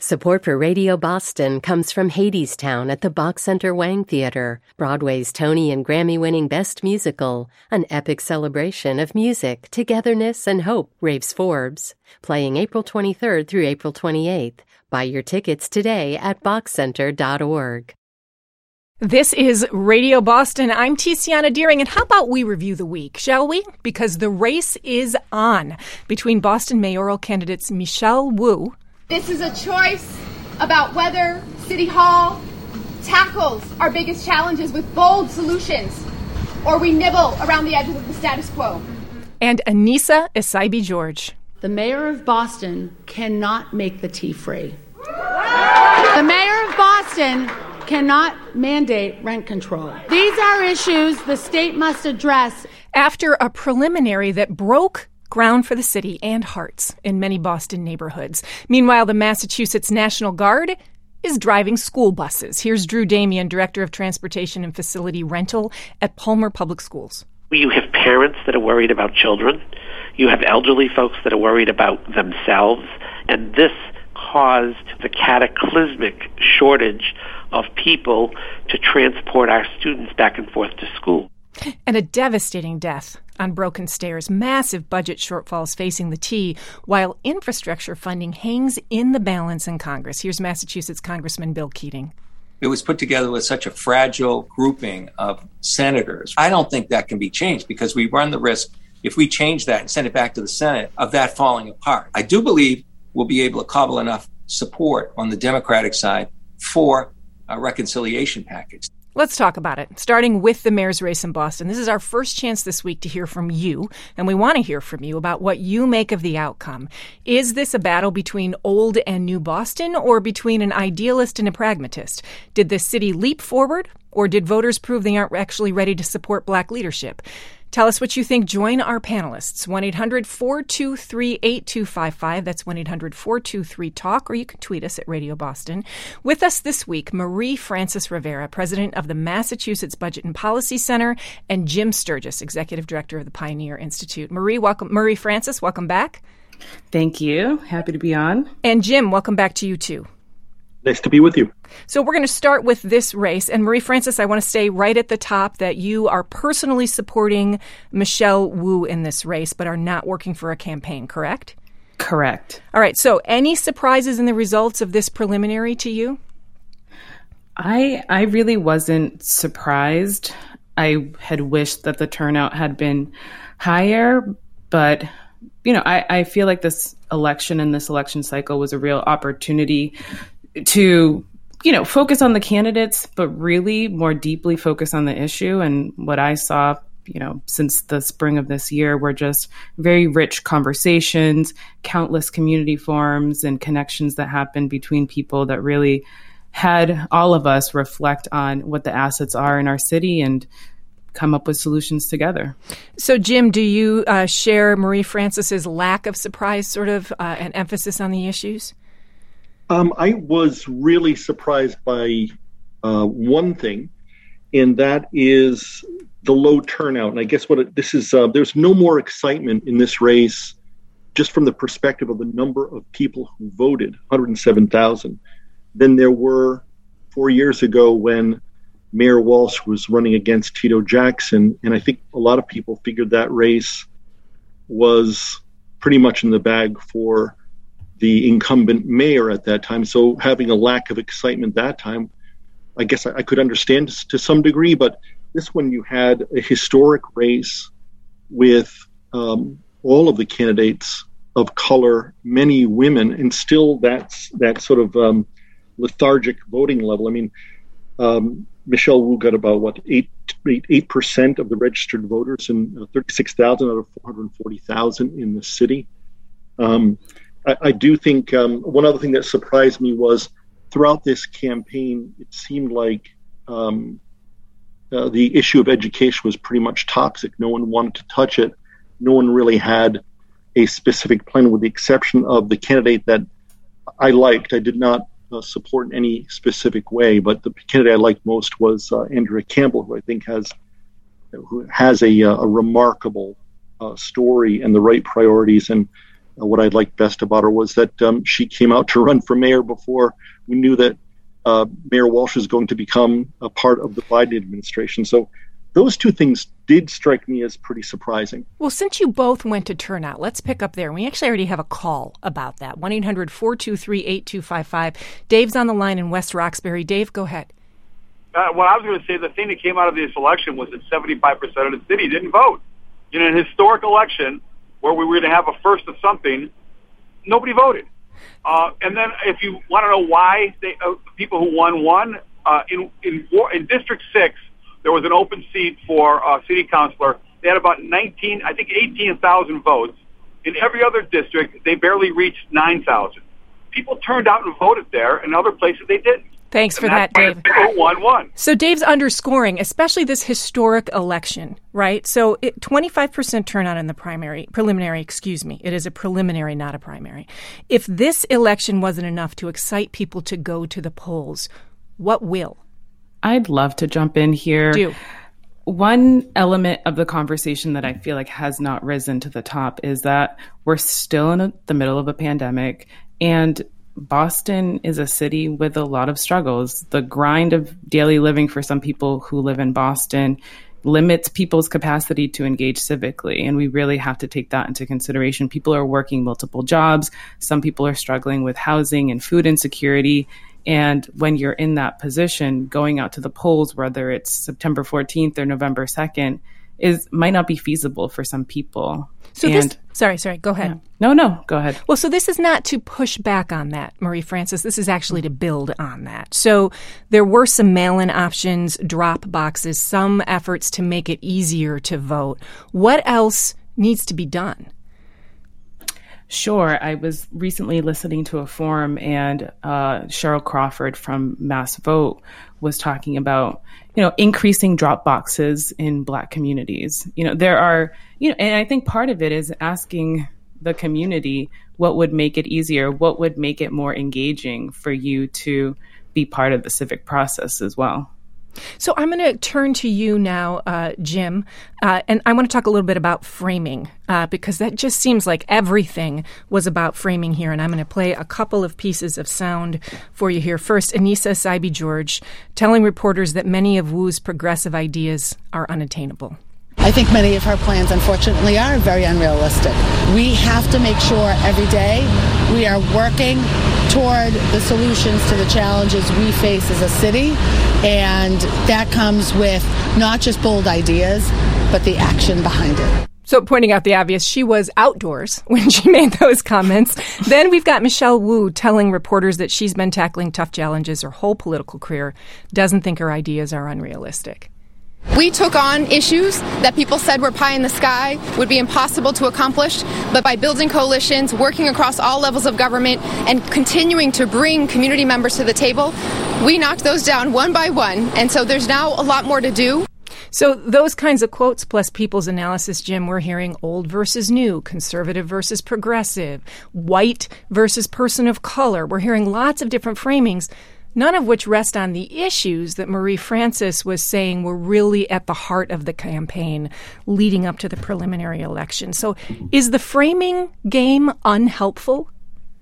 Support for Radio Boston comes from Hadestown at the Bach Center Wang Theater, Broadway's Tony and Grammy-winning Best Musical, an epic celebration of music, togetherness, and hope, raves Forbes. Playing April 23rd through April 28th. Buy your tickets today at bachcenter.org. This is Radio Boston. I'm Tiziana Deering, and how about we review the week, shall we? Because the race is on between Boston mayoral candidates Michelle Wu. This is a choice about whether City Hall tackles our biggest challenges with bold solutions, or we nibble around the edges of the status quo. And Anissa Essaibi-George. The mayor of Boston cannot make the tea free. The mayor of Boston cannot mandate rent control. These are issues the state must address. After a preliminary that broke ground for the city and hearts in many Boston neighborhoods. Meanwhile, the Massachusetts National Guard is driving school buses. Here's Drew Damian, Director of Transportation and Facility Rental at Palmer Public Schools. You have parents that are worried about children. You have elderly folks that are worried about themselves. And this caused the cataclysmic shortage of people to transport our students back and forth to school. And a devastating death on broken stairs, massive budget shortfalls facing the T, while infrastructure funding hangs in the balance in Congress. Here's Massachusetts Congressman Bill Keating. It was put together with such a fragile grouping of senators. I don't think that can be changed because we run the risk, if we change that and send it back to the Senate, of that falling apart. I do believe we'll be able to cobble enough support on the Democratic side for a reconciliation package. Let's talk about it, starting with the mayor's race in Boston. This is our first chance this week to hear from you, and we want to hear from you about what you make of the outcome. Is this a battle between old and new Boston, or between an idealist and a pragmatist? Did the city leap forward, or did voters prove they aren't actually ready to support black leadership? Tell us what you think. Join our panelists. 1-800-423-8255. That's 1-800-423-TALK, or you can tweet us at Radio Boston. With us this week, Marie Frances Rivera, president of the Massachusetts Budget and Policy Center, and Jim Sturgis, executive director of the Pioneer Institute. Marie Frances, welcome back. Thank you. Happy to be on. And Jim, welcome back to you too. Nice to be with you. So we're going to start with this race. And Marie Frances, I want to say right at the top that you are personally supporting Michelle Wu in this race, but are not working for a campaign, correct? Correct. All right. So any surprises in the results of this preliminary to you? I really wasn't surprised. I had wished that the turnout had been higher, but I feel like this election and this election cycle was a real opportunity to, focus on the candidates, but really more deeply focus on the issue. And what I saw, since the spring of this year were just very rich conversations, countless community forums and connections that happened between people that really had all of us reflect on what the assets are in our city and come up with solutions together. So, Jim, do you share Marie Frances's lack of surprise, sort of an emphasis on the issues? I was really surprised by one thing, and that is the low turnout. And I guess this is, there's no more excitement in this race just from the perspective of the number of people who voted, 107,000, than there were 4 years ago when Mayor Walsh was running against Tito Jackson. And I think a lot of people figured that race was pretty much in the bag for the incumbent mayor at that time. So having a lack of excitement that time, I guess I could understand to some degree, but this one you had a historic race with all of the candidates of color, many women, and still that sort of lethargic voting level. I mean, Michelle Wu got about 8% of the registered voters, and 36,000 out of 440,000 in the city. I do think one other thing that surprised me was throughout this campaign, it seemed like the issue of education was pretty much toxic. No one wanted to touch it. No one really had a specific plan, with the exception of the candidate that I liked. I did not support in any specific way, but the candidate I liked most was Andrea Campbell, who I think has a remarkable story and the right priorities. And what I liked best about her was that she came out to run for mayor before we knew that Mayor Walsh is going to become a part of the Biden administration. So those two things did strike me as pretty surprising. Well, since you both went to turnout, let's pick up there. We actually already have a call about that. 1-800-423-8255. Dave's on the line in West Roxbury. Dave, go ahead. What I was going to say, the thing that came out of this election was that 75% of the city didn't vote. In an historic election where we were going to have a first of something, nobody voted. And then if you want to know why the people who won, in District 6, there was an open seat for city councilor. They had about 18,000 votes. In every other district, they barely reached 9,000. People turned out and voted there. In other places, they didn't. Thanks for that, Dave. Won. So Dave's underscoring, especially this historic election, right? So 25% turnout in the preliminary, it is a preliminary, not a primary. If this election wasn't enough to excite people to go to the polls, what will? I'd love to jump in here. Do. One element of the conversation that I feel like has not risen to the top is that we're still in the middle of a pandemic, and Boston is a city with a lot of struggles. The grind of daily living for some people who live in Boston limits people's capacity to engage civically. And we really have to take that into consideration. People are working multiple jobs. Some people are struggling with housing and food insecurity. And when you're in that position, going out to the polls, whether it's September 14th or November 2nd, might not be feasible for some people. So sorry, go ahead. Yeah. No, go ahead. Well, so this is not to push back on that, Marie Francis. This is actually to build on that. So there were some mail-in options, drop boxes, some efforts to make it easier to vote. What else needs to be done? Sure. I was recently listening to a forum, and Cheryl Crawford from Mass Vote was talking about, increasing drop boxes in Black communities. There are, and I think part of it is asking the community what would make it easier, what would make it more engaging for you to be part of the civic process as well. So I'm going to turn to you now, Jim, and I want to talk a little bit about framing, because that just seems like everything was about framing here, and I'm going to play a couple of pieces of sound for you here. First, Anissa Saibi-George telling reporters that many of Wu's progressive ideas are unattainable. I think many of her plans, unfortunately, are very unrealistic. We have to make sure every day we are working toward the solutions to the challenges we face as a city, and that comes with not just bold ideas, but the action behind it. So pointing out the obvious, she was outdoors when she made those comments. Then we've got Michelle Wu telling reporters that she's been tackling tough challenges her whole political career, doesn't think her ideas are unrealistic. We took on issues that people said were pie in the sky, would be impossible to accomplish, but by building coalitions, working across all levels of government, and continuing to bring community members to the table, we knocked those down one by one, and so there's now a lot more to do. So those kinds of quotes plus people's analysis, Jim, we're hearing old versus new, conservative versus progressive, white versus person of color. We're hearing lots of different framings, none of which rest on the issues that Marie Francis was saying were really at the heart of the campaign leading up to the preliminary election. So is the framing game unhelpful?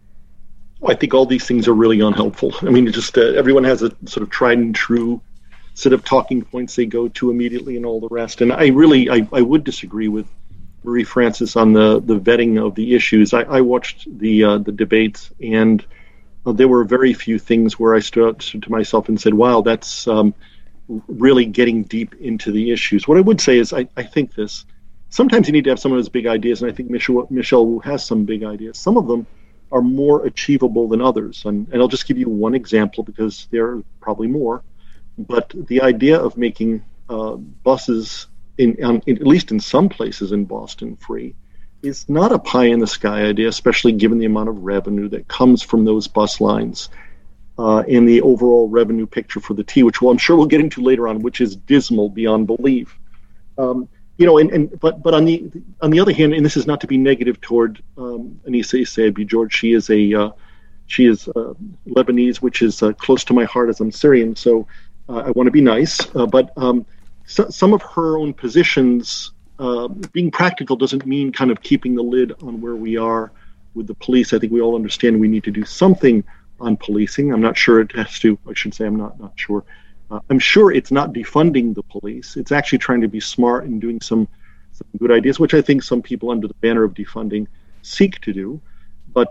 Well, I think all these things are really unhelpful. I mean, everyone has a sort of tried and true set of talking points they go to immediately and all the rest. And I would disagree with Marie Francis on the vetting of the issues. I watched the debates, and there were very few things where I stood to myself and said, wow, that's really getting deep into the issues. What I would say is I think this. Sometimes you need to have someone who has big ideas, and I think Michelle Wu has some big ideas. Some of them are more achievable than others. And I'll just give you one example because there are probably more. But the idea of making buses, at least in some places in Boston, free is not a pie-in-the-sky idea, especially given the amount of revenue that comes from those bus lines and the overall revenue picture for the T, which I'm sure we'll get into later on, which is dismal beyond belief. But on the other hand, and this is not to be negative toward Anissa Saibi-George, she is Lebanese, which is close to my heart as I'm Syrian, so I want to be nice. But some of her own positions, being practical doesn't mean kind of keeping the lid on where we are with the police. I think we all understand we need to do something on policing. I'm not sure it has to. I should say I'm not sure. I'm sure it's not defunding the police. It's actually trying to be smart and doing some good ideas, which I think some people under the banner of defunding seek to do. But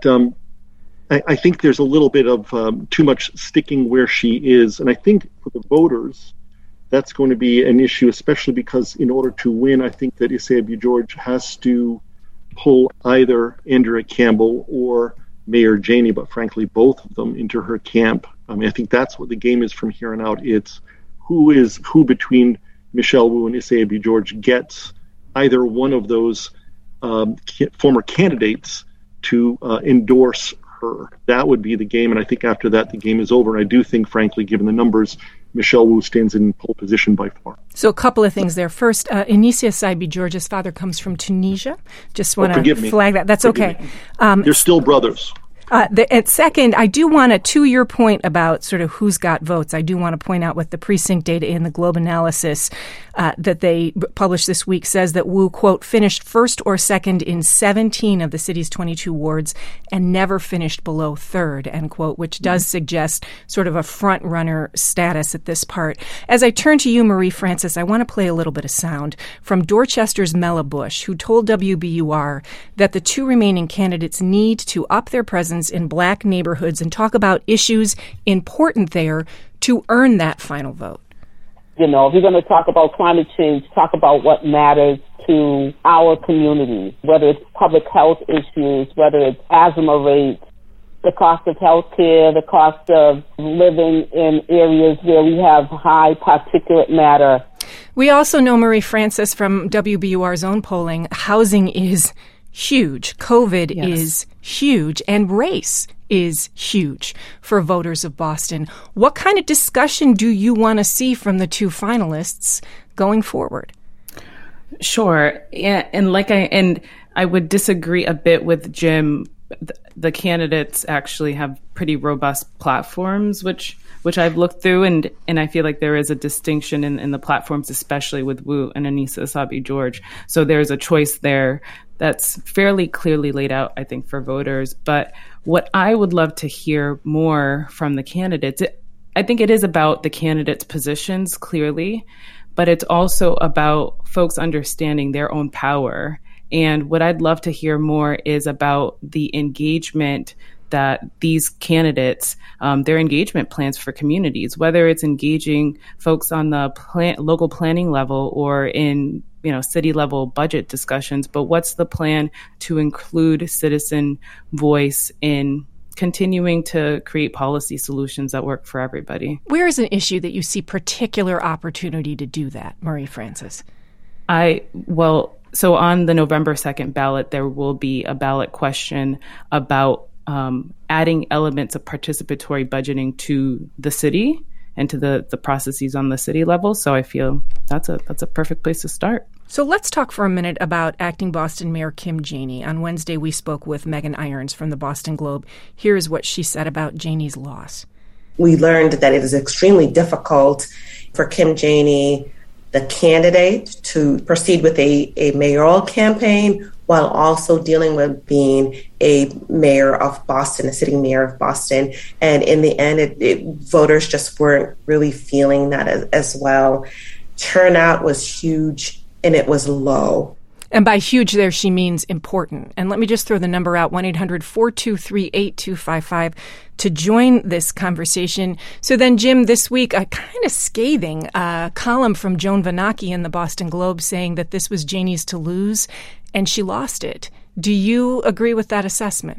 I think there's a little bit of too much sticking where she is. And I think for the voters, that's going to be an issue, especially because in order to win, I think that Issa Abu-George has to pull either Andrea Campbell or Mayor Janey, but frankly, both of them into her camp. I mean, I think that's what the game is from here on out. It's who between Michelle Wu and Issa Abu-George gets either one of those former candidates to endorse her. That would be the game, and I think after that, the game is over. And I do think, frankly, given the numbers, Michelle Wu stands in pole position by far. So a couple of things there. First, Issa Abu-George's father comes from Tunisia. Just want to flag that. That's okay. They're still brothers. Second, I do want to, to your point about sort of who's got votes, I do want to point out what the precinct data in the Globe analysis that they published this week says that Wu, quote, finished first or second in 17 of the city's 22 wards and never finished below third, end quote, which does suggest sort of a front-runner status at this part. As I turn to you, Marie Francis, I want to play a little bit of sound from Dorchester's Mela Bush, who told WBUR that the two remaining candidates need to up their presence in black neighborhoods and talk about issues important there to earn that final vote. You know, if you're going to talk about climate change, talk about what matters to our communities, whether it's public health issues, whether it's asthma rates, the cost of health care, the cost of living in areas where we have high particulate matter. We also know, Marie Francis, from WBUR's own polling, housing is huge. COVID is huge, and race is huge for voters of Boston. What kind of discussion do you want to see from the two finalists going forward? Sure. Yeah, and I would disagree a bit with Jim. The candidates actually have pretty robust platforms, which I've looked through, and I feel like there is a distinction in the platforms, especially with Wu and Issa Abu-George. So there's a choice there that's fairly clearly laid out, I think, for voters. But what I would love to hear more from the candidates, I think it is about the candidates' positions, clearly, but it's also about folks understanding their own power. And what I'd love to hear more is about the engagement that these candidates, their engagement plans for communities, whether it's engaging folks on the local planning level or in city level budget discussions, but what's the plan to include citizen voice in continuing to create policy solutions that work for everybody? Where is an issue that you see particular opportunity to do that, Marie Francis? So on the November 2nd ballot, there will be a ballot question about adding elements of participatory budgeting to the city and to the processes on the city level. So I feel that's a perfect place to start. So let's talk for a minute about acting Boston Mayor Kim Janey. On Wednesday, we spoke with Megan Irons from the Boston Globe. Here's what she said about Janey's loss. We learned that it is extremely difficult for Kim Janey, the candidate, to proceed with a mayoral campaign while also dealing with being a mayor of Boston, a sitting mayor of Boston. And in the end, voters just weren't really feeling that as well. Turnout was huge, and it was low. And by huge there, she means important. And let me just throw the number out, 1-800-423-8255, to join this conversation. So then, Jim, this week, a kind of scathing column from Joan Vanacki in the Boston Globe saying that this was Janey's to lose, and she lost it. Do you agree with that assessment?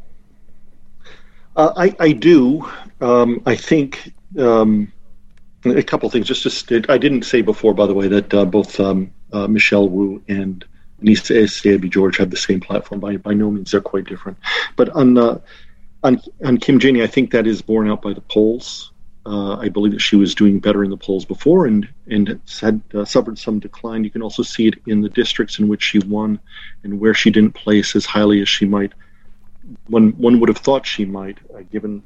I do. I think a couple of things. I didn't say before, by the way, that both Michelle Wu and Issa Abu-George have the same platform. By no means, they're quite different. But on Kim Janey, I think that is borne out by the polls. I believe that she was doing better in the polls before and had suffered some decline. You can also see it in the districts in which she won and where she didn't place as highly as she might. One would have thought she might, given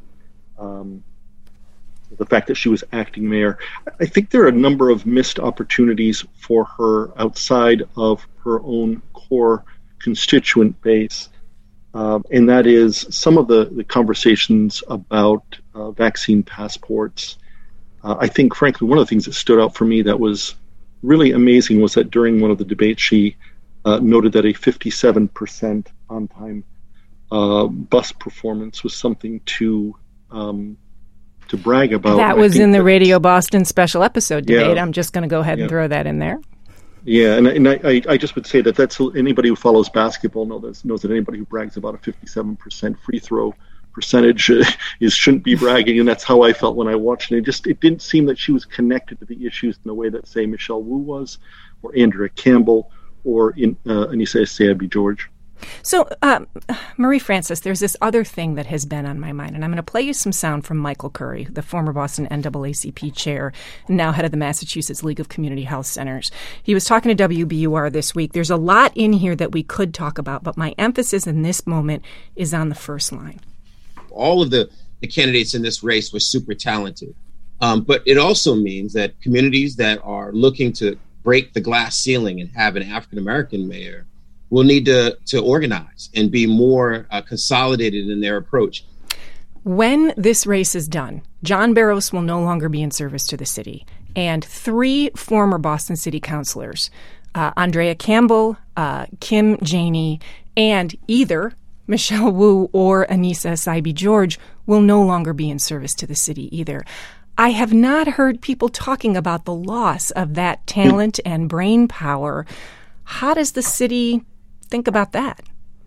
the fact that she was acting mayor. I think there are a number of missed opportunities for her outside of her own core constituent base. and that is some of the conversations about vaccine passports. I think, frankly, one of the things that stood out for me that was really amazing was that during one of the debates, she noted that a 57% on-time bus performance was something to brag about. That was in the Radio Boston special episode debate. Yeah. I'm just going to go ahead and throw that in there. Yeah, and I just would say that's anybody who follows basketball knows that anybody who brags about a 57% free throw percentage shouldn't be bragging, and that's how I felt when I watched it. It didn't seem that she was connected to the issues in the way that, say, Michelle Wu was, or Andrea Campbell, or Anissa Essayah-George. So, Marie Francis, there's this other thing that has been on my mind, and I'm going to play you some sound from Michael Curry, the former Boston NAACP chair, and now head of the Massachusetts League of Community Health Centers. He was talking to WBUR this week. There's a lot in here that we could talk about, but my emphasis in this moment is on the first line. All of the candidates in this race were super talented, but it also means that communities that are looking to break the glass ceiling and have an African-American mayor will need to organize and be more consolidated in their approach. When this race is done, John Barros will no longer be in service to the city. And 3 former Boston City councilors, Andrea Campbell, Kim Janey, and either Michelle Wu or Anissa Essayah-George will no longer be in service to the city either. I have not heard people talking about the loss of that talent and brain power. How does the city think about that?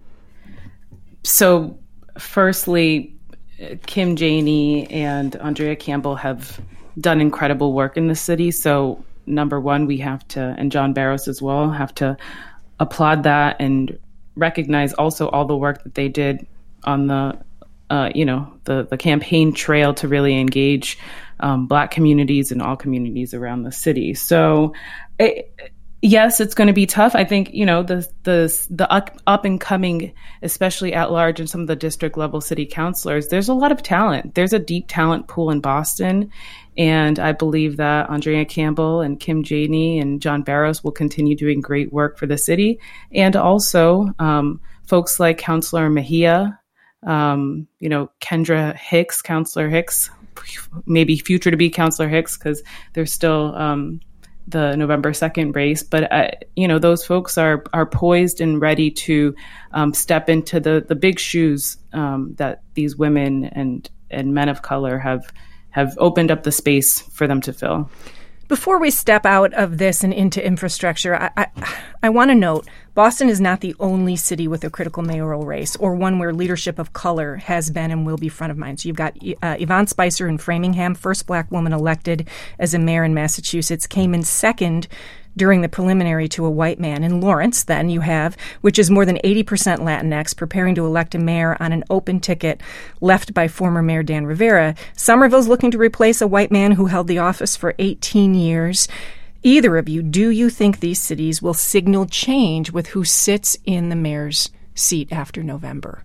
So, firstly, Kim Janey and Andrea Campbell have done incredible work in the city. So, number one, we have to, and John Barros as well, have to applaud that and recognize also all the work that they did on the campaign trail to really engage Black communities and all communities around the city. So, yes, it's going to be tough. I think, the up and coming, especially at large and some of the district level city councilors, there's a lot of talent. There's a deep talent pool in Boston. And I believe that Andrea Campbell and Kim Janey and John Barros will continue doing great work for the city. And also folks like Councilor Mejia, Kendra Hicks, Councilor Hicks, maybe future to be Councilor Hicks, because there's still the November 2nd race. But, those folks are poised and ready to step into the big shoes that these women and men of color have opened up the space for them to fill. Before we step out of this and into infrastructure, I want to note Boston is not the only city with a critical mayoral race or one where leadership of color has been and will be front of mind. So you've got Yvonne Spicer in Framingham, first Black woman elected as a mayor in Massachusetts, came in second during the preliminary to a white man. In Lawrence, then, you have, which is more than 80% Latinx, preparing to elect a mayor on an open ticket left by former Mayor Dan Rivera. Somerville's looking to replace a white man who held the office for 18 years. Either of you, do you think these cities will signal change with who sits in the mayor's seat after November?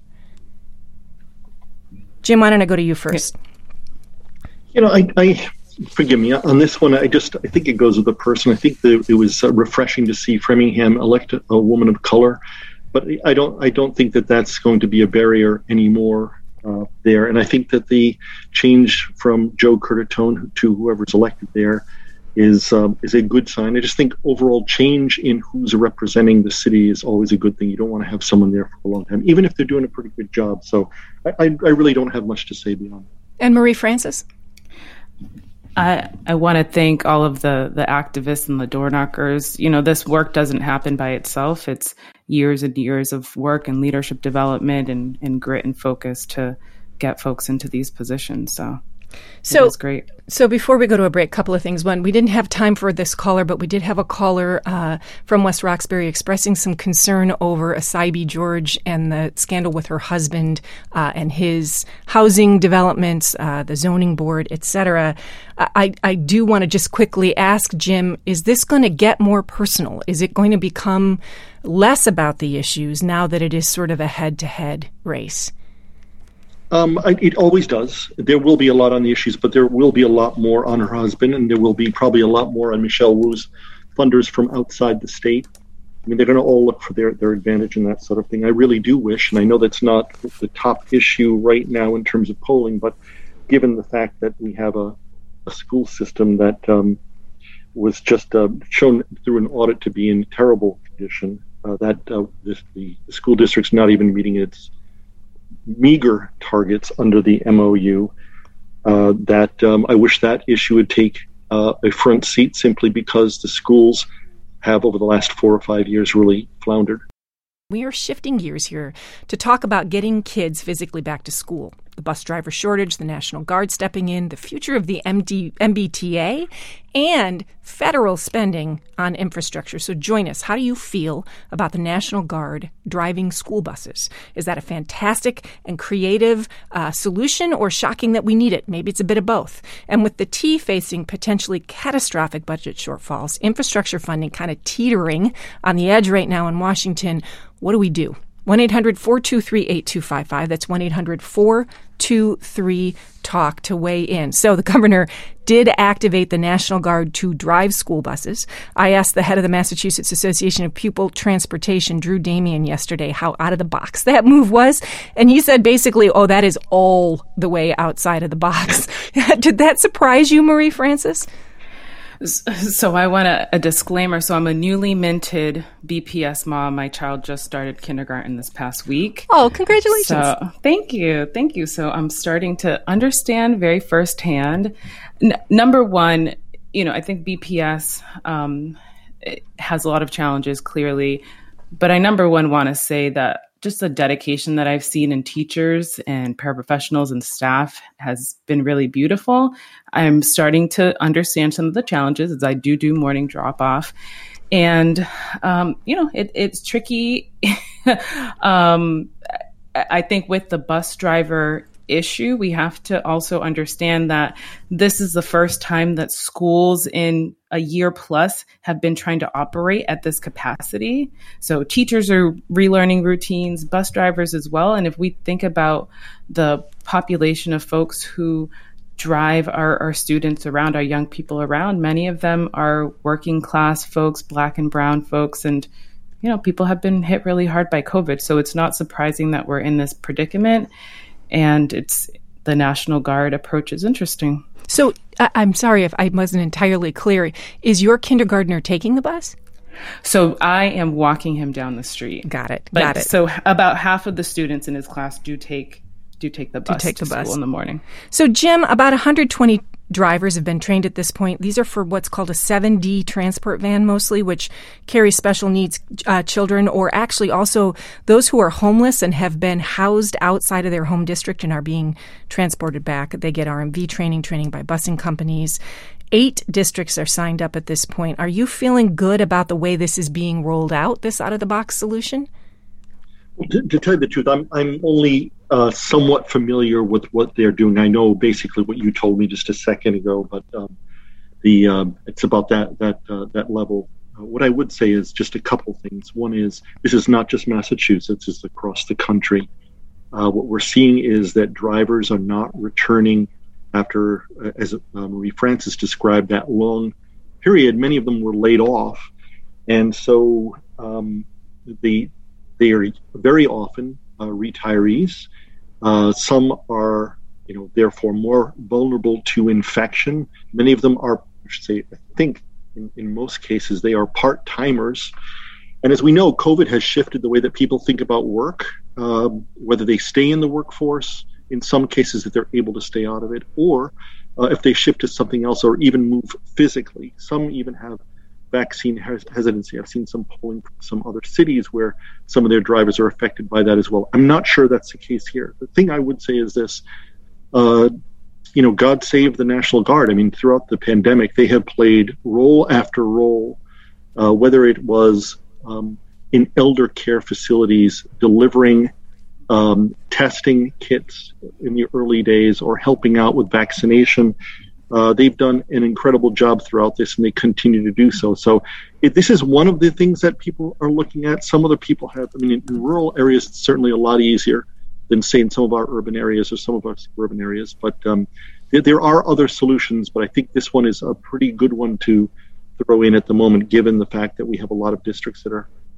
Jim, why don't I go to you first? I forgive me on this one. I think it goes with the person. I think that it was refreshing to see Framingham elect a woman of color, but I don't think that that's going to be a barrier anymore there. And I think that the change from Joe Curtatone to whoever's elected there is a good sign. I just think overall change in who's representing the city is always a good thing. You don't want to have someone there for a long time, even if they're doing a pretty good job. So I really don't have much to say beyond that. And Marie Francis? I want to thank all of the activists and the door knockers. This work doesn't happen by itself. It's years and years of work and leadership development and grit and focus to get folks into these positions. So that's great. So before we go to a break, a couple of things. One, we didn't have time for this caller, but we did have a caller from West Roxbury expressing some concern over Essayah-George and the scandal with her husband and his housing developments, the zoning board, et cetera. I do want to just quickly ask Jim, is this going to get more personal? Is it going to become less about the issues now that it is sort of a head-to-head race? It always does. There will be a lot on the issues, but there will be a lot more on her husband, and there will be probably a lot more on Michelle Wu's funders from outside the state. I mean, they're going to all look for their advantage and that sort of thing. I really do wish, and I know that's not the top issue right now in terms of polling, but given the fact that we have a school system that was just shown through an audit to be in terrible condition, that the school district's not even meeting its meager targets under the MOU, that I wish that issue would take a front seat simply because the schools have over the last 4 or 5 years really floundered. We are shifting gears here to talk about getting kids physically back to school. The bus driver shortage, the National Guard stepping in, the future of the MBTA, and federal spending on infrastructure. So join us. How do you feel about the National Guard driving school buses? Is that a fantastic and creative solution, or shocking that we need it? Maybe it's a bit of both. And with the T facing potentially catastrophic budget shortfalls, infrastructure funding kind of teetering on the edge right now in Washington, what do we do? 1-800-423-8255. That's 1-800-423-TALK to weigh in. So the governor did activate the National Guard to drive school buses. I asked the head of the Massachusetts Association of Pupil Transportation, Drew Damian, yesterday how out of the box that move was. And he said basically, that is all the way outside of the box. Did that surprise you, Marie Francis? So I want a disclaimer. So I'm a newly minted BPS mom. My child just started kindergarten this past week. Oh, congratulations. So, thank you. So I'm starting to understand very firsthand. Number one, I think BPS it has a lot of challenges, clearly. But I, number one, want to say that just the dedication that I've seen in teachers and paraprofessionals and staff has been really beautiful. I'm starting to understand some of the challenges as I do morning drop off. And, it's tricky. I think with the bus driver issue, we have to also understand that this is the first time that schools in a year plus have been trying to operate at this capacity. So teachers are relearning routines, bus drivers as well. And if we think about the population of folks who drive our students around, our young people around, many of them are working class folks, Black and brown folks, and people have been hit really hard by COVID. So it's not surprising that we're in this predicament. And the National Guard approach is interesting. So I'm sorry if I wasn't entirely clear. Is your kindergartner taking the bus? So I am walking him down the street. Got it. So about half of the students in his class do take the bus to school in the morning. So Jim, about 120 drivers have been trained at this point. These are for what's called a 7D transport van mostly, which carries special needs children, or actually also those who are homeless and have been housed outside of their home district and are being transported back. They get RMV training by busing companies. 8 districts are signed up at this point. Are you feeling good about the way this is being rolled out, this out-of-the-box solution? Well, to tell you the truth, I'm only somewhat familiar with what they're doing. I know basically what you told me just a second ago, but it's about that level. What I would say is just a couple things. One is this is not just Massachusetts; it's across the country. What we're seeing is that drivers are not returning after, as Marie Francis described, that long period. Many of them were laid off, and so they are very often retirees. Some are, therefore more vulnerable to infection. Many of them are, I think in most cases, they are part-timers. And as we know, COVID has shifted the way that people think about work, whether they stay in the workforce, in some cases that they're able to stay out of it, or if they shift to something else or even move physically. Some even have vaccine hesitancy. I've seen some polling from some other cities where some of their drivers are affected by that as well. I'm not sure that's the case here. The thing I would say is this, God save the National Guard. I mean, throughout the pandemic, they have played role after role, whether it was in elder care facilities, delivering testing kits in the early days, or helping out with vaccination. They've done an incredible job throughout this, and they continue to do so. So this is one of the things that people are looking at. Some other people have, in rural areas, it's certainly a lot easier than, say, in some of our urban areas or some of our suburban areas. But there are other solutions, but I think this one is a pretty good one to throw in at the moment, given the fact that we have a lot of districts that are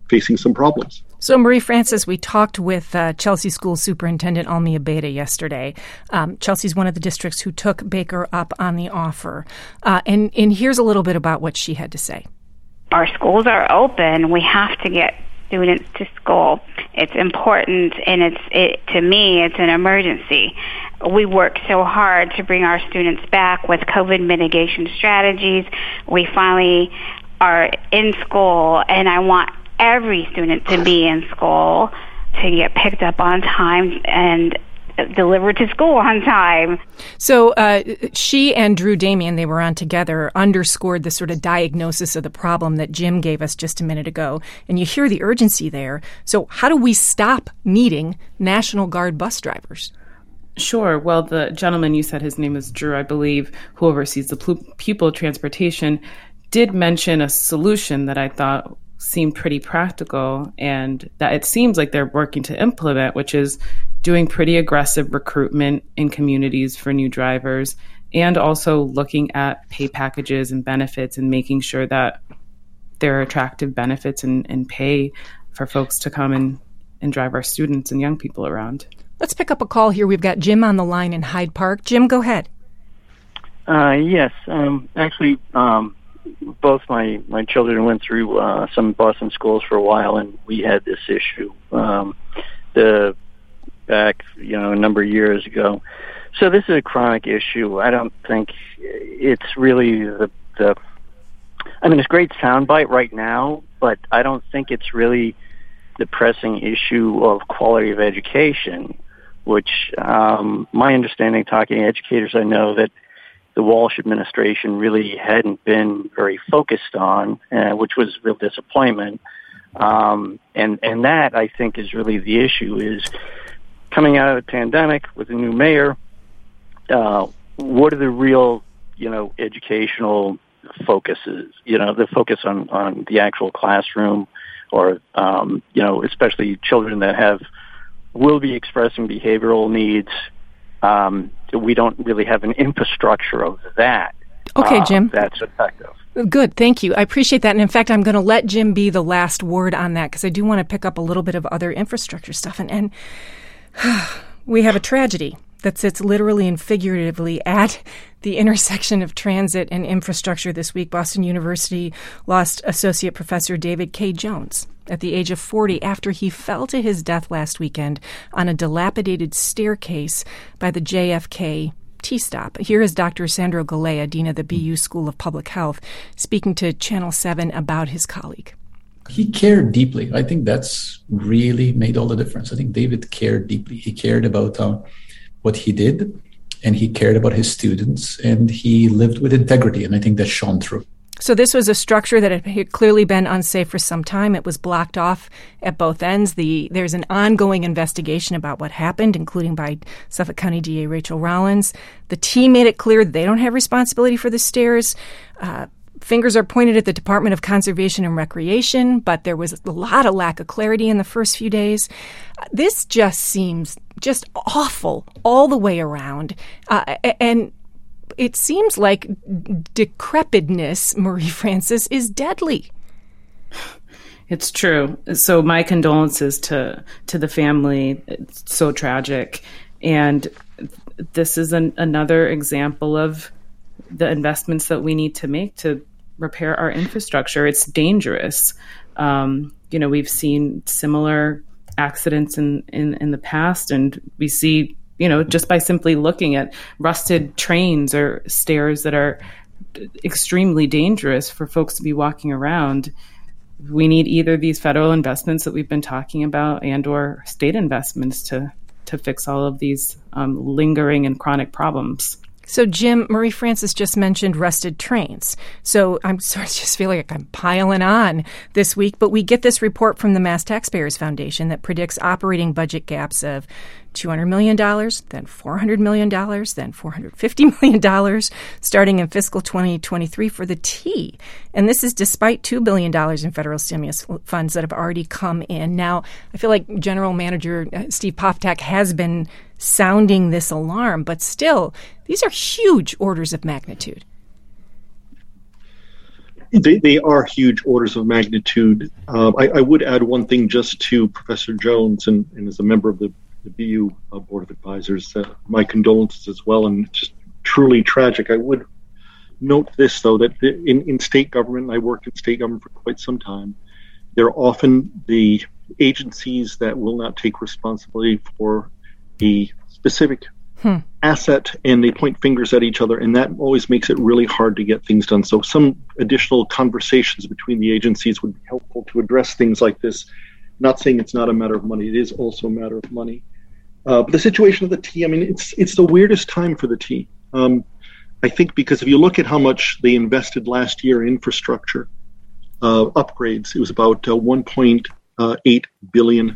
facing some problems. So, Marie Francis, we talked with Chelsea School Superintendent Almia Beta yesterday. Chelsea's one of the districts who took Baker up on the offer. And here's a little bit about what she had to say. Our schools are open. We have to get students to school. It's important, and to me, it's an emergency. We work so hard to bring our students back with COVID mitigation strategies. We finally are in school, and I want every student to be in school, to get picked up on time and delivered to school on time. So she and Drew Damian, they were on together, underscored the sort of diagnosis of the problem that Jim gave us just a minute ago. And you hear the urgency there. So how do we stop needing National Guard bus drivers? Sure. Well, the gentleman, you said his name is Drew, I believe, who oversees the pupil transportation, did mention a solution that I thought seemed pretty practical and that it seems like they're working to implement, which is doing pretty aggressive recruitment in communities for new drivers, and also looking at pay packages and benefits and making sure that there are attractive benefits and pay for folks to come and drive our students and young people around. Let's pick up a call here. We've got Jim on the line in Hyde Park. Jim, go ahead. Yes. Actually, both my children went through some Boston schools for a while, and we had this issue back a number of years ago. So this is a chronic issue. I don't think it's really it's a great soundbite right now, but I don't think it's really the pressing issue of quality of education, which my understanding, talking to educators, I know that the Walsh administration really hadn't been very focused on, which was a real disappointment. And that, I think, is really the issue, is coming out of the pandemic with a new mayor, what are the real, educational focuses, the focus on the actual classroom, or, especially children that will be expressing behavioral needs. We don't really have an infrastructure of that. Okay, Jim. That's effective. Good. Thank you. I appreciate that. And in fact, I'm going to let Jim be the last word on that, because I do want to pick up a little bit of other infrastructure stuff. And we have a tragedy that sits literally and figuratively at the intersection of transit and infrastructure this week. Boston University lost Associate Professor David K. Jones at the age of 40 after he fell to his death last weekend on a dilapidated staircase by the JFK T-stop. Here is Dr. Sandro Galea, Dean of the BU School of Public Health, speaking to Channel 7 about his colleague. He cared deeply. I think that's really made all the difference. I think David cared deeply. He cared about what he did, and he cared about his students, and he lived with integrity, and I think that shone through. So this was a structure that had clearly been unsafe for some time. It was blocked off at both ends. There's an ongoing investigation about what happened, including by Suffolk County DA Rachel Rollins. The team made it clear they don't have responsibility for the stairs. Fingers are pointed at the Department of Conservation and Recreation, but there was a lot of lack of clarity in the first few days. This just seems just awful all the way around. And it seems like decrepitness, Marie Francis, is deadly. It's true. So my condolences to the family. It's so tragic. And this is another example of the investments that we need to make to repair our infrastructure. It's dangerous. We've seen similar accidents in the past, and we see, just by simply looking at rusted trains or stairs that are extremely dangerous for folks to be walking around. We need either these federal investments that we've been talking about and or state investments to fix all of these lingering and chronic problems. So, Jim, Marie Francis just mentioned rusted trains. So I'm sort of just feeling like I'm piling on this week. But we get this report from the Mass Taxpayers Foundation that predicts operating budget gaps of $200 million, then $400 million, then $450 million, starting in fiscal 2023 for the T. And this is despite $2 billion in federal stimulus funds that have already come in. Now, I feel like General Manager Steve Poftak has been sounding this alarm, but still, these are huge orders of magnitude. They are huge orders of magnitude. I would add one thing just to Professor Jones, and as a member of the BU Board of Advisors, my condolences as well, and just truly tragic. I would note this, though, that in state government, I worked in state government for quite some time, there are often the agencies that will not take responsibility for a specific asset, and they point fingers at each other, and that always makes it really hard to get things done. So some additional conversations between the agencies would be helpful to address things like this. Not saying it's not a matter of money, it is also a matter of money. But the situation of the T, I mean, it's the weirdest time for the T. I think because if you look at how much they invested last year in infrastructure upgrades, it was about $1.8 billion.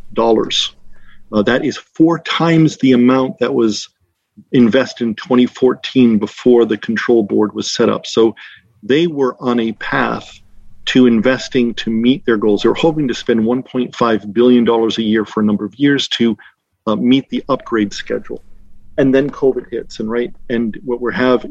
That is 4 times the amount that was invested in 2014 before the control board was set up. So they were on a path to investing to meet their goals. They were hoping to spend $1.5 billion a year for a number of years to meet the upgrade schedule. And then COVID hits, and what we have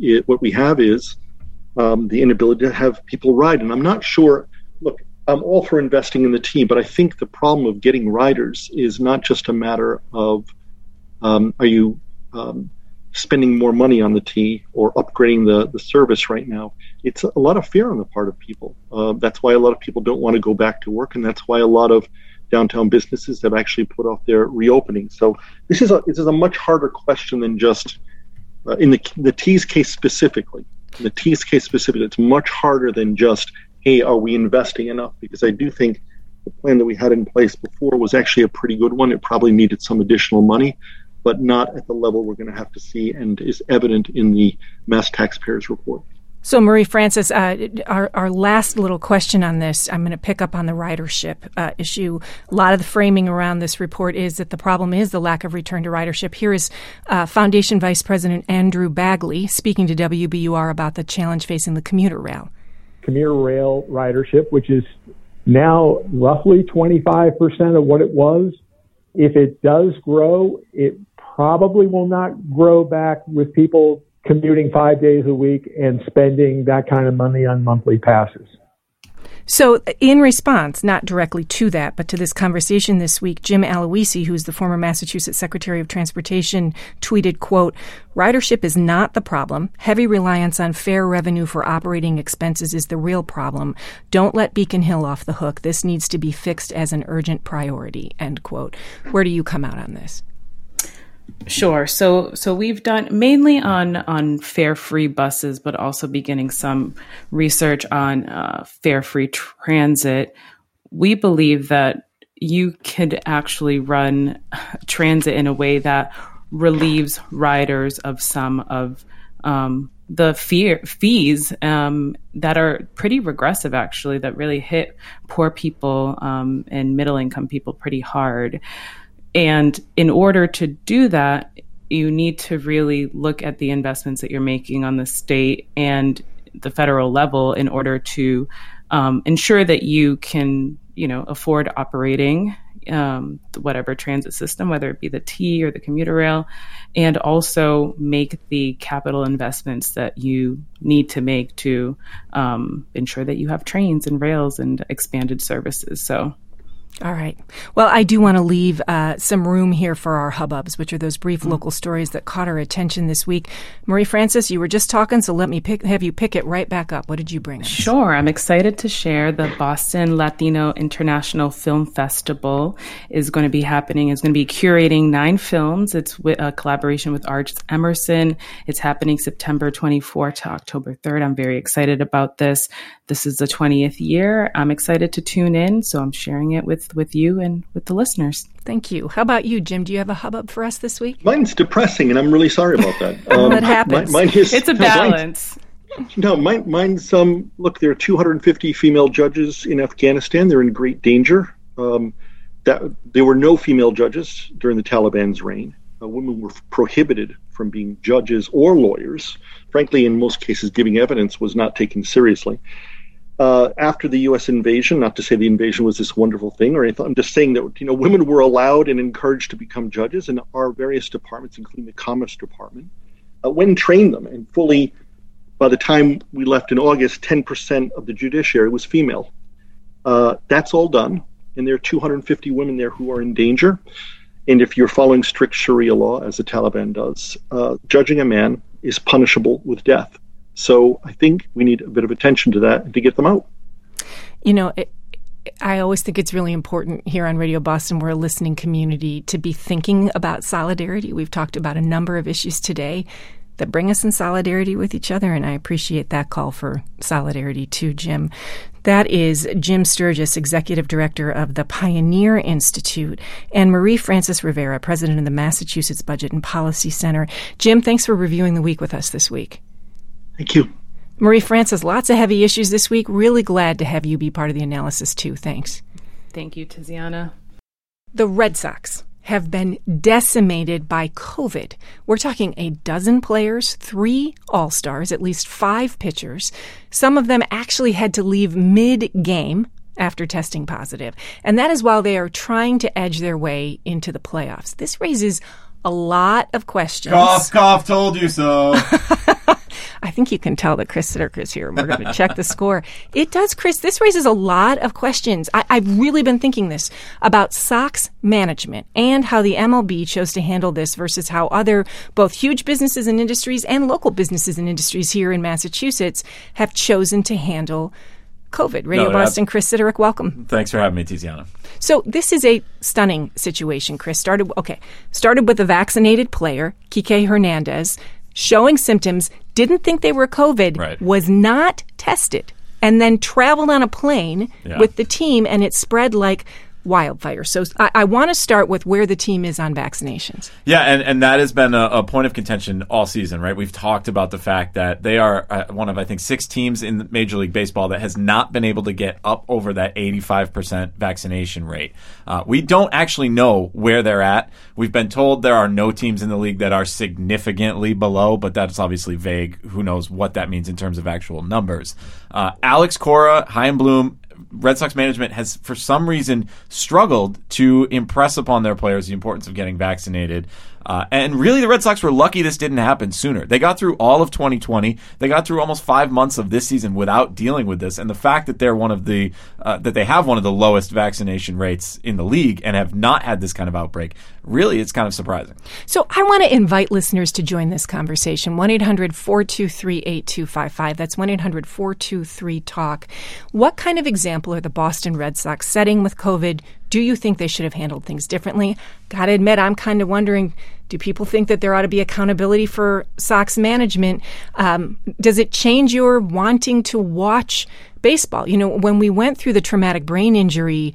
is the inability to have people ride. And I'm not sure, look, I'm all for investing in the T, but I think the problem of getting riders is not just a matter of are you spending more money on the T or upgrading the service right now. It's a lot of fear on the part of people. That's why a lot of people don't want to go back to work, and that's why a lot of downtown businesses have actually put off their reopening. So this is a much harder question than just in the T's case specifically. In the T's case specifically, it's much harder than just, hey, are we investing enough? Because I do think the plan that we had in place before was actually a pretty good one. It probably needed some additional money, but not at the level we're going to have to see and is evident in the Mass Taxpayers Report. So, Marie-Frances, our last little question on this, I'm going to pick up on the ridership issue. A lot of the framing around this report is that the problem is the lack of return to ridership. Here is Foundation Vice President Andrew Bagley speaking to WBUR about the challenge facing the commuter rail. Commuter rail ridership, which is now roughly 25% of what it was. If it does grow, it probably will not grow back with people commuting 5 days a week and spending that kind of money on monthly passes. So in response, not directly to that, but to this conversation this week, Jim Aloisi, who's the former Massachusetts Secretary of Transportation, tweeted, quote, "Ridership is not the problem. Heavy reliance on fare revenue for operating expenses is the real problem. Don't let Beacon Hill off the hook. This needs to be fixed as an urgent priority," end quote. Where do you come out on this? Sure. So we've done mainly on fare-free buses, but also beginning some research on fare-free transit. We believe that you could actually run transit in a way that relieves riders of some of the fees that are pretty regressive, actually, that really hit poor people and middle-income people pretty hard. And in order to do that, you need to really look at the investments that you're making on the state and the federal level in order to ensure that you can, afford operating whatever transit system, whether it be the T or the commuter rail, and also make the capital investments that you need to make to ensure that you have trains and rails and expanded services. So. All right. Well, I do want to leave some room here for our hubbubs, which are those brief local stories that caught our attention this week. Marie-Frances, you were just talking, so let me have you pick it right back up. What did you bring us? Sure. I'm excited to share the Boston Latino International Film Festival is going to be happening. It's going to be curating 9 films. It's a collaboration with Arts Emerson. It's happening September 24th to October 3rd. I'm very excited about this. This is the 20th year. I'm excited to tune in, so I'm sharing it with you and with the listeners. Thank you. How about you, Jim? Do you have a hubbub for us this week? Mine's depressing, and I'm really sorry about that. That happens. It's a balance. Mine's look, there are 250 female judges in Afghanistan. They're in great danger. There were no female judges during the Taliban's reign. Women were prohibited from being judges or lawyers. Frankly, in most cases, giving evidence was not taken seriously. After the U.S. invasion, not to say the invasion was this wonderful thing or anything, I'm just saying that women were allowed and encouraged to become judges, and our various departments, including the Commerce Department, when trained them and fully by the time we left in August, 10% of the judiciary was female. That's all done, and there are 250 women there who are in danger. And if you're following strict Sharia law, as the Taliban does, judging a man is punishable with death. So I think we need a bit of attention to that and to get them out. You know, I always think it's really important here on Radio Boston, we're a listening community, to be thinking about solidarity. We've talked about a number of issues today that bring us in solidarity with each other, and I appreciate that call for solidarity too, Jim. That is Jim Sturgis, Executive Director of the Pioneer Institute, and Marie Frances Rivera, President of the Massachusetts Budget and Policy Center. Jim, thanks for reviewing the week with us this week. Thank you. Marie Frances, lots of heavy issues this week. Really glad to have you be part of the analysis too. Thanks. Thank you, Tiziana. The Red Sox have been decimated by COVID. We're talking a dozen players, 3 All-Stars, at least 5 pitchers. Some of them actually had to leave mid-game after testing positive. And that is while they are trying to edge their way into the playoffs. This raises a lot of questions. Cough, cough, told you so. I think you can tell that Chris Siddick is here. We're going to check the score. It does, Chris. This raises a lot of questions. I've really been thinking this about Sox management and how the MLB chose to handle this versus how other both huge businesses and industries and local businesses and industries here in Massachusetts have chosen to handle COVID. Radio Boston, Chris Siddick, welcome. Thanks for having me, Tiziana. So this is a stunning situation, Chris. Started with a vaccinated player, Kike Hernandez, showing symptoms, didn't think they were COVID, right, was not tested, and then traveled on a plane with the team, and it spread like wildfire. So I want to start with where the team is on vaccinations. Yeah, and that has been a point of contention all season, right? We've talked about the fact that they are one of, I think, 6 teams in Major League Baseball that has not been able to get up over that 85% vaccination rate. We don't actually know where they're at. We've been told there are no teams in the league that are significantly below, but that's obviously vague. Who knows what that means in terms of actual numbers. Alex Cora, Chaim Bloom, Red Sox management has, for some reason, struggled to impress upon their players the importance of getting vaccinated. And really, the Red Sox were lucky this didn't happen sooner. They got through all of 2020. They got through almost 5 months of this season without dealing with this. And the fact that they're that they have one of the lowest vaccination rates in the league and have not had this kind of outbreak, really, it's kind of surprising. So I want to invite listeners to join this conversation. 1-800-423-8255. That's 1-800-423-TALK. What kind of example are the Boston Red Sox setting with COVID? Do you think they should have handled things differently? Got to admit, I'm kind of wondering, do people think that there ought to be accountability for Sox management? Does it change your wanting to watch baseball? You know, when we went through the traumatic brain injury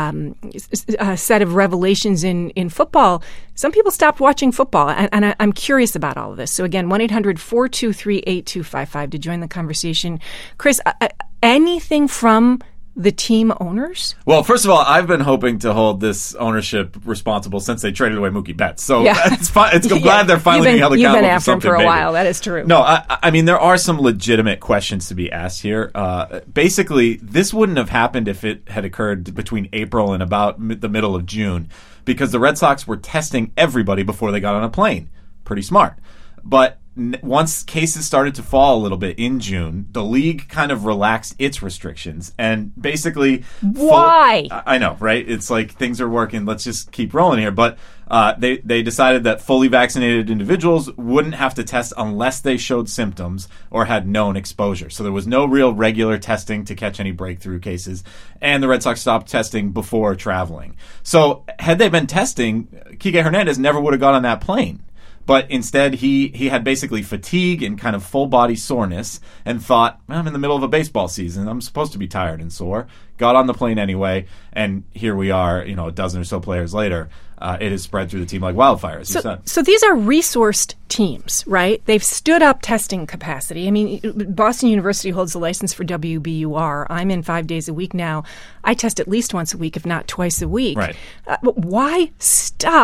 set of revelations in football, some people stopped watching football. And I'm curious about all of this. So again, 1-800-423-8255 to join the conversation. Chris, anything from the team owners? Well, first of all, I've been hoping to hold this ownership responsible since they traded away Mookie Betts. So it's fine. I'm glad they're finally being held accountable. You've been after him for a while. That is true. No, I mean, there are some legitimate questions to be asked here. Basically, this wouldn't have happened if it had occurred between April and about the middle of June, because the Red Sox were testing everybody before they got on a plane. Pretty smart. But once cases started to fall a little bit in June, the league kind of relaxed its restrictions and basically... Why? I know, right? It's like things are working. Let's just keep rolling here. But they decided that fully vaccinated individuals wouldn't have to test unless they showed symptoms or had known exposure. So there was no real regular testing to catch any breakthrough cases. And the Red Sox stopped testing before traveling. So had they been testing, Kike Hernandez never would have got on that plane. But instead, he had basically fatigue and kind of full-body soreness and thought, I'm in the middle of a baseball season. I'm supposed to be tired and sore. Got on the plane anyway, and here we are, a dozen or so players later. It has spread through the team like wildfire, as you said. So these are resourced teams, right? They've stood up testing capacity. I mean, Boston University holds the license for WBUR. I'm in 5 days a week now. I test at least once a week, if not twice a week. Right. Why stop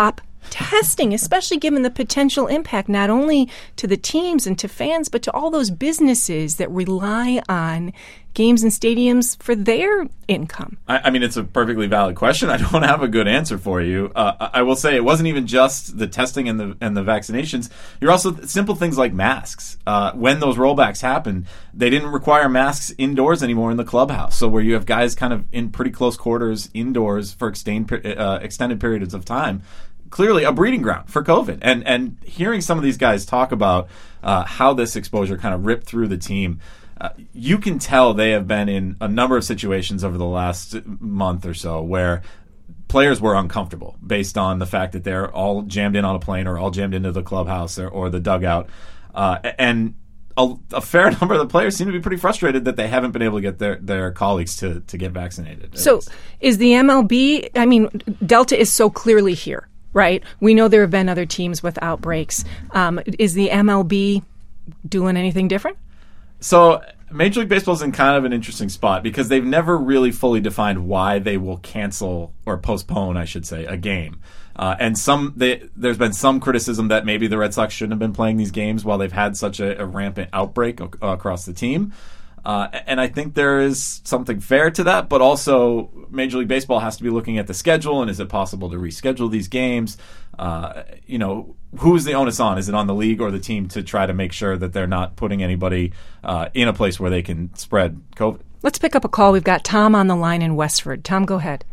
testing, especially given the potential impact not only to the teams and to fans, but to all those businesses that rely on games and stadiums for their income? I mean, it's a perfectly valid question. I don't have a good answer for you. I will say it wasn't even just the testing and the vaccinations. You're also simple things like masks. When those rollbacks happened, they didn't require masks indoors anymore in the clubhouse. So where you have guys kind of in pretty close quarters indoors for extended periods of time, clearly a breeding ground for COVID. And hearing some of these guys talk about how this exposure kind of ripped through the team, you can tell they have been in a number of situations over the last month or so where players were uncomfortable based on the fact that they're all jammed in on a plane or all jammed into the clubhouse or the dugout. And a fair number of the players seem to be pretty frustrated that they haven't been able to get their colleagues to get vaccinated. So is the MLB, I mean, Delta is so clearly here, right? We know there have been other teams with outbreaks. Is the MLB doing anything different? So Major League Baseball is in kind of an interesting spot because they've never really fully defined why they will cancel or postpone, I should say, a game. And there's been some criticism that maybe the Red Sox shouldn't have been playing these games while they've had such a rampant outbreak across the team. And I think there is something fair to that, but also Major League Baseball has to be looking at the schedule and is it possible to reschedule these games? Who's the onus on? Is it on the league or the team to try to make sure that they're not putting anybody in a place where they can spread COVID? Let's pick up a call. We've got Tom on the line in Westford. Tom, go ahead.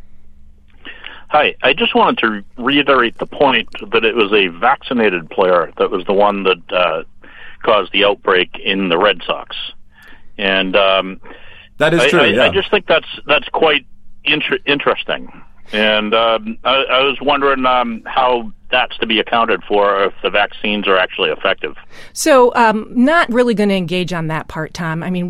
Hi. I just wanted to reiterate the point that it was a vaccinated player that was the one that caused the outbreak in the Red Sox. And that is true. I just think that's quite interesting. And I was wondering how that's to be accounted for if the vaccines are actually effective. So not really going to engage on that part, Tom. I mean,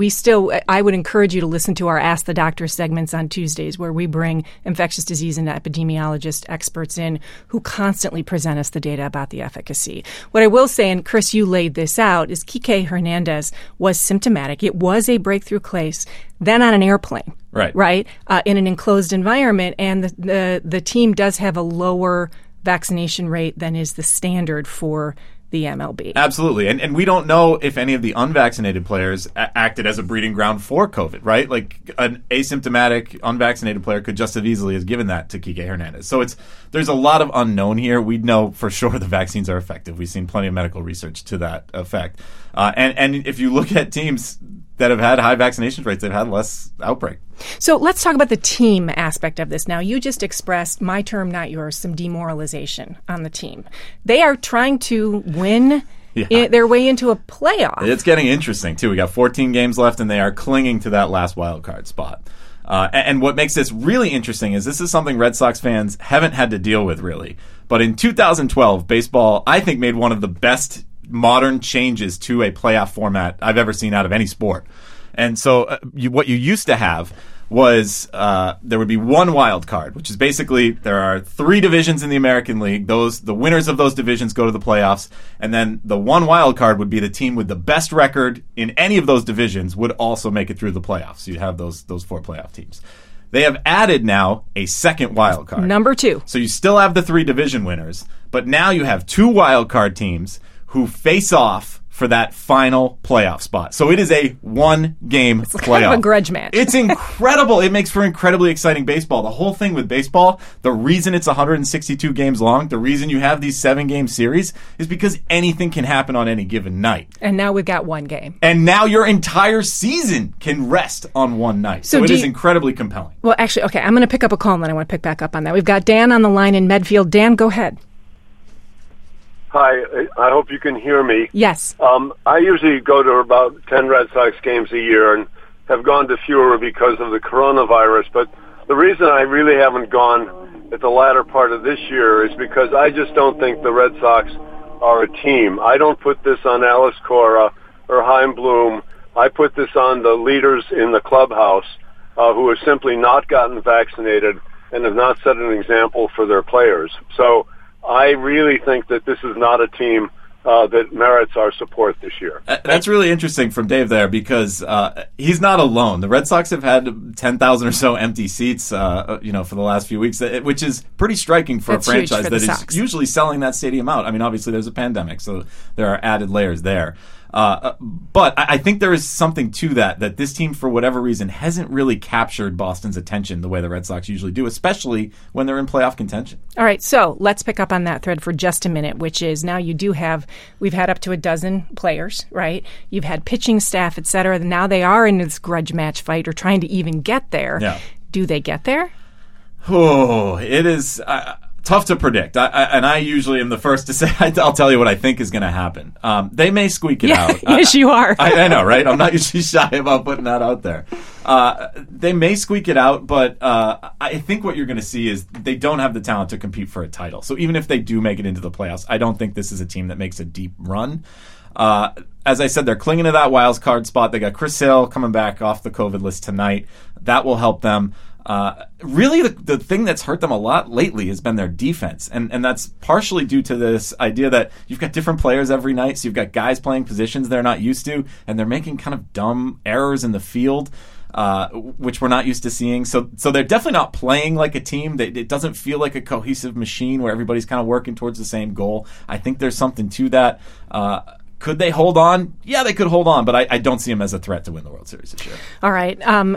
I would encourage you to listen to our Ask the Doctor segments on Tuesdays where we bring infectious disease and epidemiologist experts in who constantly present us the data about the efficacy. What I will say, and Chris, you laid this out, is Kike Hernandez was symptomatic. It was a breakthrough case, then on an airplane. Right? In an enclosed environment, and the team does have a lower vaccination rate than is the standard for the MLB. Absolutely. And we don't know if any of the unvaccinated players acted as a breeding ground for COVID, right? Like an asymptomatic, unvaccinated player could just as easily have given that to Kike Hernandez. So there's a lot of unknown here. We know for sure the vaccines are effective. We've seen plenty of medical research to that effect. And if you look at teams that have had high vaccination rates, they've had less outbreak. So let's talk about the team aspect of this. Now, you just expressed, my term, not yours, some demoralization on the team. They are trying to win their way into a playoff. It's getting interesting, too. We got 14 games left, and they are clinging to that last wild card spot. And what makes this really interesting is this is something Red Sox fans haven't had to deal with, really. But in 2012, baseball, I think, made one of the best modern changes to a playoff format I've ever seen out of any sport. And so what you used to have was there would be one wild card, which is basically there are 3 divisions in the American League. The winners of those divisions go to the playoffs, and then the one wild card would be the team with the best record in any of those divisions would also make it through the playoffs. You'd have those 4 playoff teams. They have added now a second wild card. Number 2. So you still have the 3 division winners, but now you have 2 wild card teams who face off for that final playoff spot. So it is a 1-game playoff. It's kind of a grudge match. It's incredible. It makes for incredibly exciting baseball. The whole thing with baseball, the reason it's 162 games long, the reason you have these 7-game series is because anything can happen on any given night. And now we've got 1 game. And now your entire season can rest on one night. So it is incredibly compelling. Well, actually, okay, I'm going to pick up a call and then I want to pick back up on that. We've got Dan on the line in Medfield. Dan, go ahead. Hi, I hope you can hear me. Yes. I usually go to about 10 Red Sox games a year and have gone to fewer because of the coronavirus. But the reason I really haven't gone at the latter part of this year is because I just don't think the Red Sox are a team. I don't put this on Alice Cora or Chaim Bloom. I put this on the leaders in the clubhouse who have simply not gotten vaccinated and have not set an example for their players. So I really think that this is not a team that merits our support this year. That's really interesting from Dave there, because he's not alone. The Red Sox have had 10,000 or so empty seats, for the last few weeks, which is pretty striking for a franchise that is usually selling that stadium out. I mean, obviously there's a pandemic, so there are added layers there. But I think there is something to that this team, for whatever reason, hasn't really captured Boston's attention the way the Red Sox usually do, especially when they're in playoff contention. All right, so let's pick up on that thread for just a minute, which is now we've had up to a dozen players, right? You've had pitching staff, et cetera. Now they are in this grudge match fight or trying to even get there. Yeah. Do they get there? Oh, it is... tough to predict. I usually am the first to say, I'll tell you what I think is going to happen. They may squeak it out. Yes, you are. I know, right? I'm not usually shy about putting that out there. They may squeak it out, but I think what you're going to see is they don't have the talent to compete for a title. So even if they do make it into the playoffs, I don't think this is a team that makes a deep run. As I said, they're clinging to that wild card spot. They got Chris Sale coming back off the COVID list tonight. That will help them. Really, the thing that's hurt them a lot lately has been their defense. And that's partially due to this idea that you've got different players every night. So you've got guys playing positions they're not used to, and they're making kind of dumb errors in the field, which we're not used to seeing. So they're definitely not playing like a team. It doesn't feel like a cohesive machine where everybody's kind of working towards the same goal. I think there's something to that. Could they hold on? Yeah, they could hold on, but I don't see them as a threat to win the World Series this year. All right. And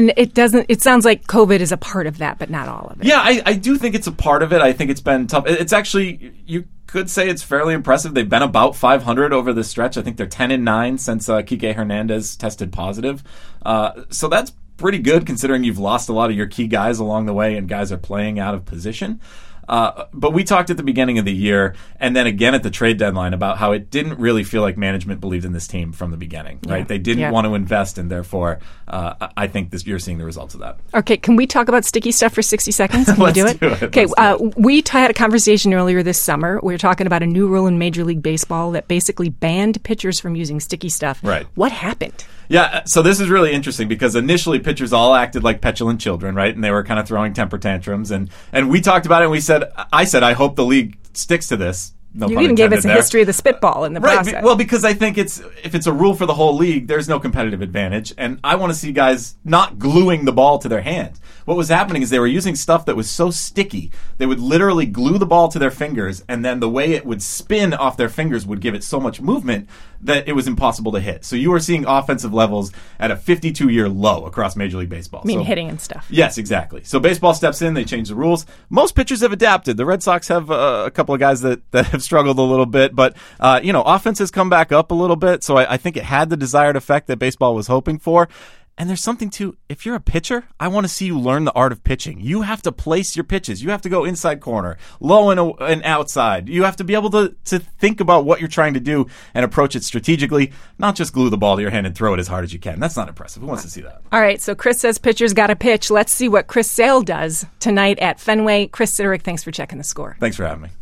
it sounds like COVID is a part of that, but not all of it. Yeah, I do think it's a part of it. I think it's been tough. It's actually, you could say it's fairly impressive. They've been about 500 over this stretch. I think they're 10-9 since Kike Hernandez tested positive. So that's pretty good considering you've lost a lot of your key guys along the way and guys are playing out of position. But we talked at the beginning of the year and then again at the trade deadline about how it didn't really feel like management believed in this team from the beginning, right? Yeah. They didn't want to invest, and therefore I think you're seeing the results of that. Okay, can we talk about sticky stuff for 60 seconds? Can we do it? Okay, we had a conversation earlier this summer. We were talking about a new rule in Major League Baseball that basically banned pitchers from using sticky stuff. Right. What happened? Yeah, so this is really interesting because initially pitchers all acted like petulant children, right? And they were kind of throwing temper tantrums. And we talked about it and I said, I hope the league sticks to this. No you even gave us a history of the spitball in the process. Well, because I think if it's a rule for the whole league, there's no competitive advantage. And I want to see guys not gluing the ball to their hand. What was happening is they were using stuff that was so sticky, they would literally glue the ball to their fingers, and then the way it would spin off their fingers would give it so much movement that it was impossible to hit. So you were seeing offensive levels at a 52-year low across Major League Baseball. I mean, hitting and stuff. Yes, exactly. So baseball steps in, they change the rules. Most pitchers have adapted. The Red Sox have a couple of guys that have struggled a little bit, but offense has come back up a little bit, so I think it had the desired effect that baseball was hoping for. And there's something to, if you're a pitcher, I want to see you learn the art of pitching. You have to place your pitches. You have to go inside corner, low and outside. You have to be able to think about what you're trying to do and approach it strategically, not just glue the ball to your hand and throw it as hard as you can. That's not impressive. Who wants to see that? All right, so Chris says pitchers got to pitch. Let's see what Chris Sale does tonight at Fenway. Chris Siderick, thanks for checking the score. Thanks for having me.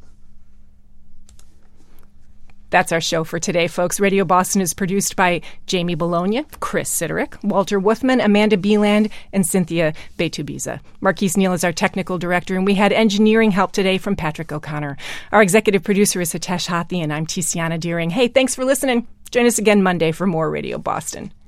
That's our show for today, folks. Radio Boston is produced by Jamie Bologna, Chris Siderick, Walter Wolfman, Amanda Beeland, and Cynthia Betubiza. Marquise Neal is our technical director, and we had engineering help today from Patrick O'Connor. Our executive producer is Hitesh Hathi, and I'm Tiziana Deering. Hey, thanks for listening. Join us again Monday for more Radio Boston.